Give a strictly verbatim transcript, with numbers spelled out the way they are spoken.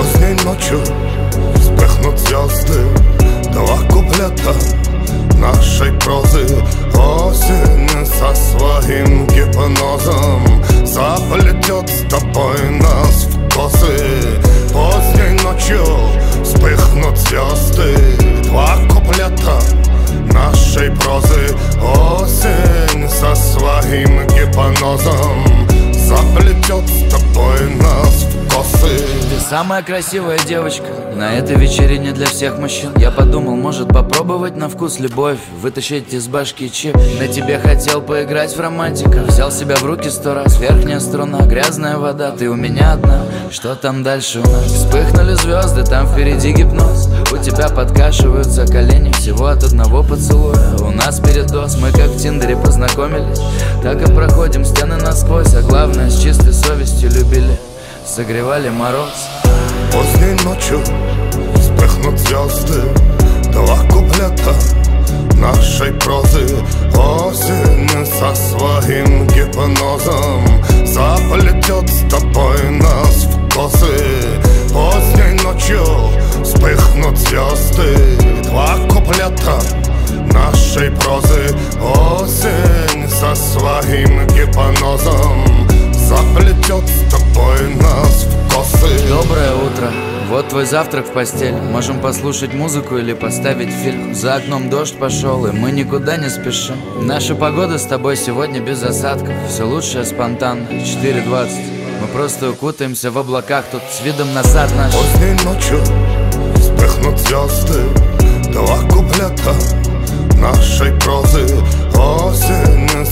Поздней ночью вспыхнут звезды, два куплета нашей прозы. Осень со своим гипнозом заплетет с тобой нас в косы. Поздней ночью вспыхнут звезды, два куплета нашей прозы. Осень со своим гипнозом заплетет с тобой нас в косы. Ты самая красивая девочка на этой вечерине для всех мужчин. Я подумал, может попробовать на вкус любовь, вытащить из башки чип. На тебе хотел поиграть в романтика, взял себя в руки сто раз. Верхняя струна, грязная вода, ты у меня одна. Что там дальше у нас? Вспыхнули звезды, там впереди гипноз. У тебя подкашиваются колени всего от одного поцелуя. У нас передоз, мы как в Тиндере познакомились. Так и проходим стены насквозь, а главное с чистой совестью любили, согревали мороз. Поздней ночью вспыхнут звезды, два куплета нашей прозы. Осень со своим гипнозом заплетет с тобой нас в косы. Поздней ночью вспыхнут звезды, два куплета нашей прозы. Осень со своим гипнозом заплетет с тобой нас в косы. Доброе утро, вот твой завтрак в постель. Можем послушать музыку или поставить фильм. За окном дождь пошел, и мы никуда не спешим. Наша погода с тобой сегодня без осадков. Все лучшее спонтанно, четыре двадцать. Мы просто укутаемся в облаках тут с видом на сад наш. Поздней ночью вспыхнут звезды, два куплета нашей прозы. Осень